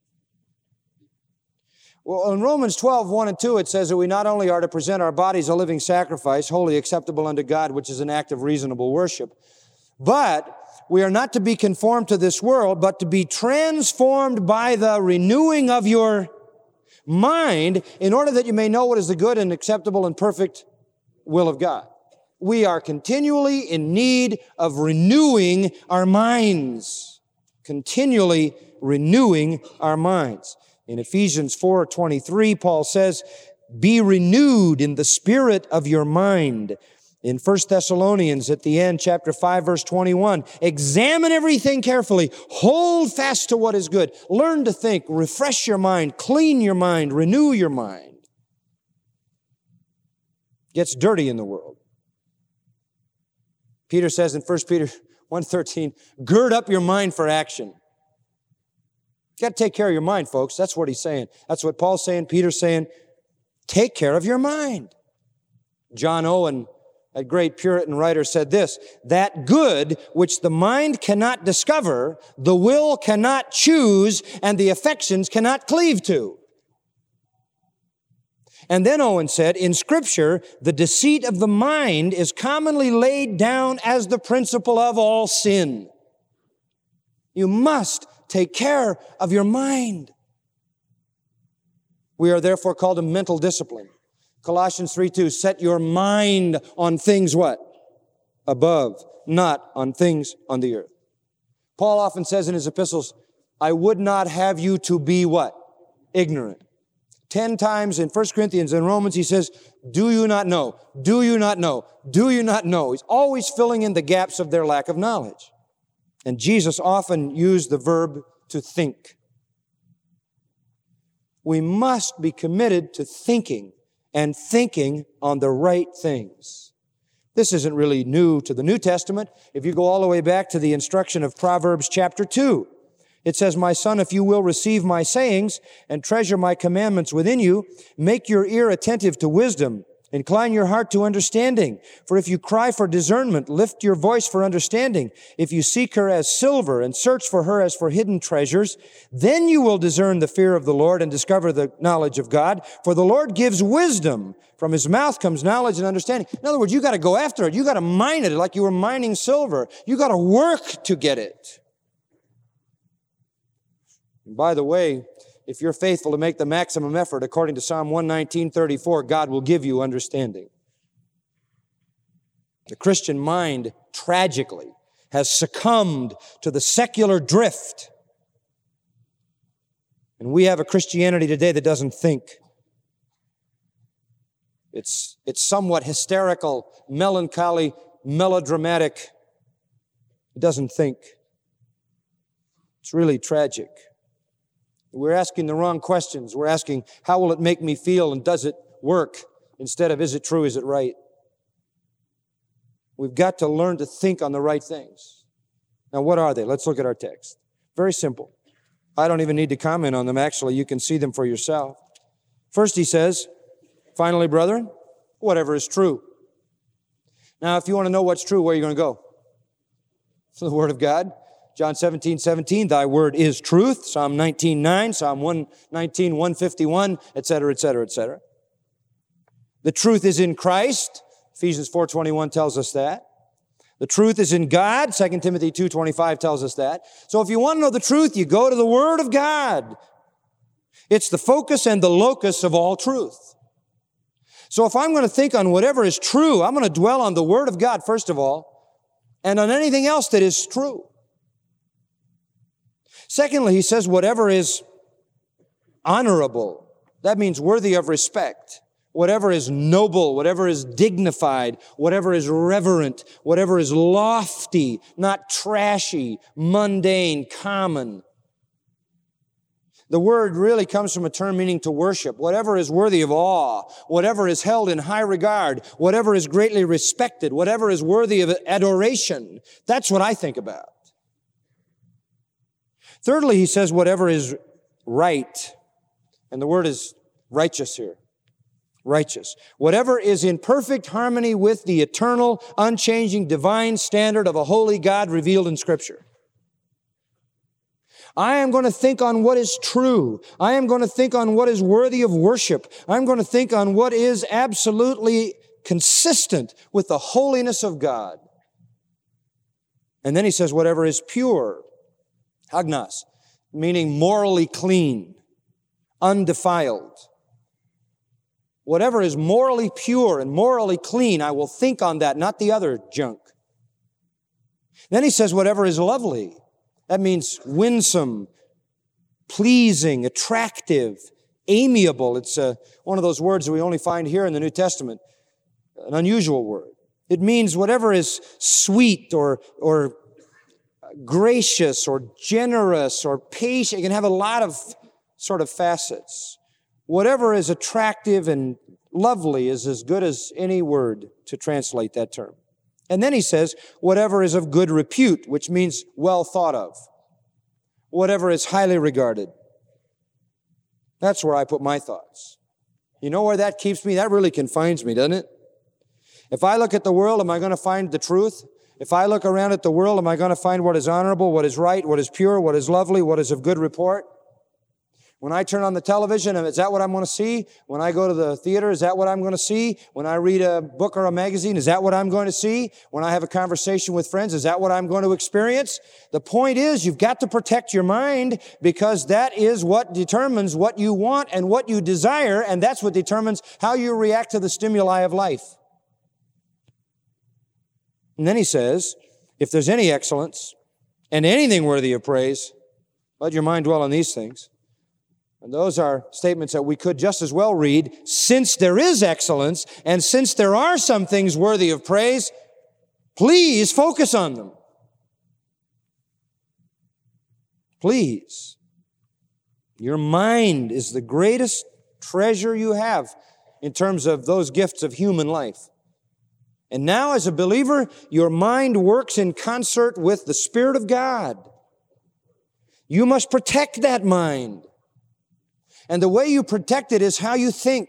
Well, in Romans twelve, one and two, it says that we not only are to present our bodies a living sacrifice, wholly acceptable unto God, which is an act of reasonable worship, but we are not to be conformed to this world, but to be transformed by the renewing of your mind in order that you may know what is the good and acceptable and perfect will of God. We are continually in need of renewing our minds. Continually renewing our minds. In Ephesians four twenty-three, Paul says, be renewed in the spirit of your mind. In First Thessalonians at the end, chapter five, verse twenty-one, examine everything carefully. Hold fast to what is good. Learn to think. Refresh your mind. Clean your mind. Renew your mind. Gets dirty in the world. Peter says in First Peter one thirteen, gird up your mind for action. You got to take care of your mind, folks. That's what he's saying. That's what Paul's saying, Peter's saying. Take care of your mind. John Owen, a great Puritan writer, said this, that good which the mind cannot discover, the will cannot choose, and the affections cannot cleave to. And then Owen said, in Scripture, the deceit of the mind is commonly laid down as the principle of all sin. You must take care of your mind. We are therefore called to mental discipline. Colossians three two, set your mind on things what? Above, not on things on the earth. Paul often says in his epistles, I would not have you to be what? Ignorant. Ten times in First Corinthians and Romans, he says, do you not know? Do you not know? Do you not know? He's always filling in the gaps of their lack of knowledge. And Jesus often used the verb to think. We must be committed to thinking and thinking on the right things. This isn't really new to the New Testament. If you go all the way back to the instruction of Proverbs chapter two, it says, my son, if you will receive my sayings and treasure my commandments within you, make your ear attentive to wisdom. Incline your heart to understanding. For if you cry for discernment, lift your voice for understanding. If you seek her as silver and search for her as for hidden treasures, then you will discern the fear of the Lord and discover the knowledge of God. For the Lord gives wisdom. From his mouth comes knowledge and understanding. In other words, you got to go after it. You got to mine it like you were mining silver. You got to work to get it. And by the way, if you're faithful to make the maximum effort, according to Psalm one nineteen thirty-four, God will give you understanding. The Christian mind, tragically, has succumbed to the secular drift. And we have a Christianity today that doesn't think. It's, it's somewhat hysterical, melancholy, melodramatic. It doesn't think. It's really tragic. We're asking the wrong questions. We're asking, how will it make me feel and does it work? Instead of, is it true, is it right? We've got to learn to think on the right things. Now, what are they? Let's look at our text. Very simple. I don't even need to comment on them. Actually, you can see them for yourself. First, he says, finally, brethren, whatever is true. Now, if you want to know what's true, where are you going to go? To the Word of God. John seventeen, seventeen, thy word is truth. Psalm nineteen, nine, Psalm one nineteen, one fifty-one, et cetera, et cetera, et cetera. The truth is in Christ. Ephesians four twenty-one tells us that. The truth is in God. Second Timothy two twenty-five tells us that. So if you want to know the truth, you go to the Word of God. It's the focus and the locus of all truth. So if I'm going to think on whatever is true, I'm going to dwell on the Word of God, first of all, and on anything else that is true. Secondly, he says whatever is honorable. That means worthy of respect. Whatever is noble, whatever is dignified, whatever is reverent, whatever is lofty, not trashy, mundane, common. The word really comes from a term meaning to worship. Whatever is worthy of awe, whatever is held in high regard, whatever is greatly respected, whatever is worthy of adoration. That's what I think about. Thirdly, he says whatever is right. And the word is righteous here. Righteous. Whatever is in perfect harmony with the eternal, unchanging, divine standard of a holy God revealed in Scripture. I am going to think on what is true. I am going to think on what is worthy of worship. I'm going to think on what is absolutely consistent with the holiness of God. And then he says whatever is pure. Agnos, meaning morally clean, undefiled. Whatever is morally pure and morally clean, I will think on that, not the other junk. Then he says whatever is lovely. That means winsome, pleasing, attractive, amiable. It's uh, one of those words that we only find here in the New Testament, an unusual word. It means whatever is sweet or, or gracious or generous or patient. It can have a lot of sort of facets. Whatever is attractive and lovely is as good as any word to translate that term. And then he says, whatever is of good repute, which means well thought of. Whatever is highly regarded. That's where I put my thoughts. You know where that keeps me? That really confines me, doesn't it? If I look at the world, am I going to find the truth? If I look around at the world, am I going to find what is honorable, what is right, what is pure, what is lovely, what is of good report? When I turn on the television, is that what I'm going to see? When I go to the theater, is that what I'm going to see? When I read a book or a magazine, is that what I'm going to see? When I have a conversation with friends, is that what I'm going to experience? The point is, you've got to protect your mind because that is what determines what you want and what you desire, and that's what determines how you react to the stimuli of life. And then he says, if there's any excellence and anything worthy of praise, let your mind dwell on these things. And those are statements that we could just as well read, since there is excellence and since there are some things worthy of praise, please focus on them. Please. Your mind is the greatest treasure you have in terms of those gifts of human life. And now as a believer, your mind works in concert with the Spirit of God. You must protect that mind. And the way you protect it is how you think.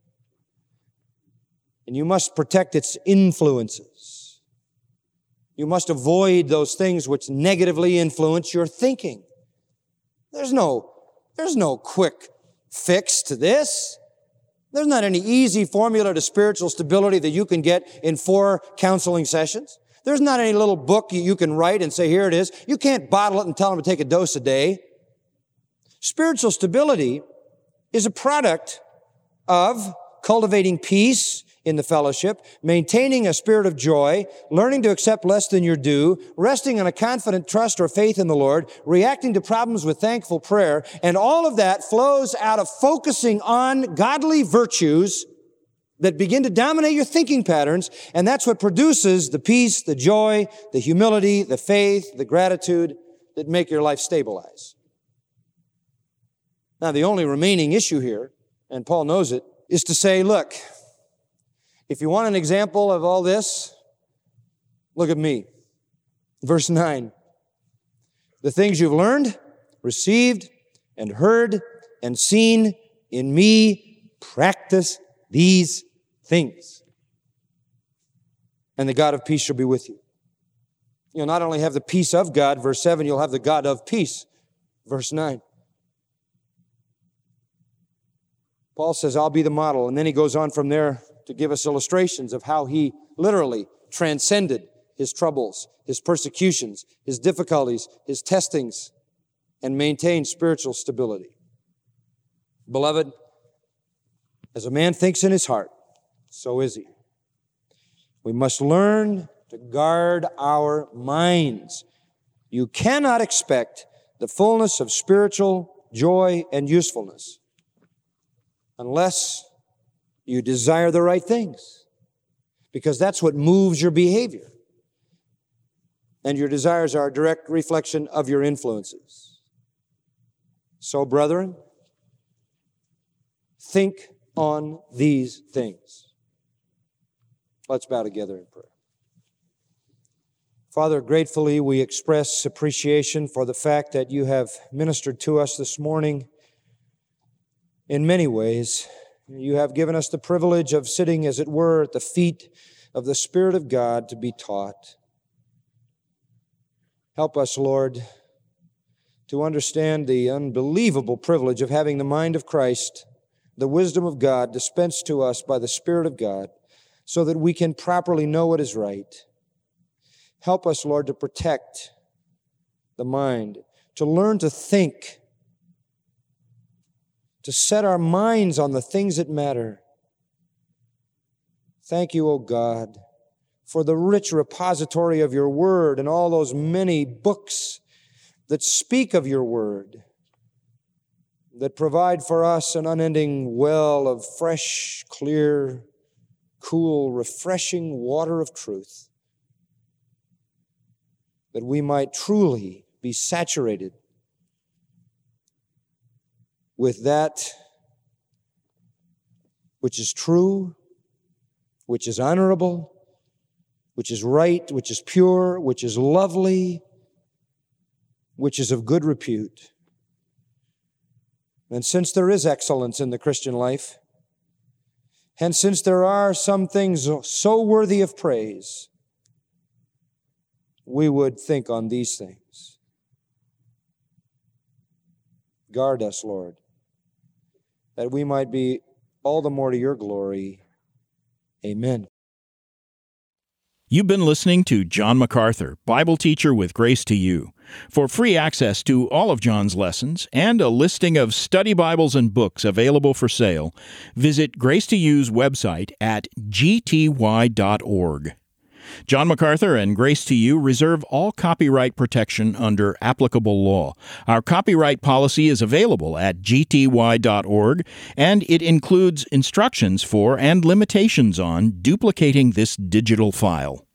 And you must protect its influences. You must avoid those things which negatively influence your thinking. There's no, there's no quick fix to this. There's not any easy formula to spiritual stability that you can get in four counseling sessions. There's not any little book you can write and say, here it is. You can't bottle it and tell them to take a dose a day. Spiritual stability is a product of cultivating peace in the fellowship, maintaining a spirit of joy, learning to accept less than your due, resting on a confident trust or faith in the Lord, reacting to problems with thankful prayer, and all of that flows out of focusing on godly virtues that begin to dominate your thinking patterns, and that's what produces the peace, the joy, the humility, the faith, the gratitude that make your life stabilize. Now, the only remaining issue here, and Paul knows it, is to say, look, if you want an example of all this, look at me. Verse nine. The things you've learned, received, and heard, and seen in me, practice these things. And the God of peace shall be with you. You'll not only have the peace of God, verse seven, you'll have the God of peace, verse nine. Paul says, I'll be the model. And then he goes on from there to give us illustrations of how he literally transcended his troubles, his persecutions, his difficulties, his testings, and maintained spiritual stability. Beloved, as a man thinks in his heart, so is he. We must learn to guard our minds. You cannot expect the fullness of spiritual joy and usefulness unless you desire the right things, because that's what moves your behavior. And your desires are a direct reflection of your influences. So, brethren, think on these things. Let's bow together in prayer. Father, gratefully we express appreciation for the fact that you have ministered to us this morning in many ways. You have given us the privilege of sitting, as it were, at the feet of the Spirit of God to be taught. Help us, Lord, to understand the unbelievable privilege of having the mind of Christ, the wisdom of God dispensed to us by the Spirit of God, so that we can properly know what is right. Help us, Lord, to protect the mind, to learn to think, to set our minds on the things that matter. Thank you, O God, for the rich repository of your word and all those many books that speak of your word, that provide for us an unending well of fresh, clear, cool, refreshing water of truth, that we might truly be saturated with that which is true, which is honorable, which is right, which is pure, which is lovely, which is of good repute. And since there is excellence in the Christian life, and since there are some things so worthy of praise, we would think on these things. Guard us, Lord, that we might be all the more to your glory. Amen. You've been listening to John MacArthur, Bible teacher with Grace to You. For free access to all of John's lessons and a listing of study Bibles and books available for sale, visit Grace to You's website at g t y dot org. John MacArthur and Grace to You reserve all copyright protection under applicable law. Our copyright policy is available at g t y dot org, and it includes instructions for and limitations on duplicating this digital file.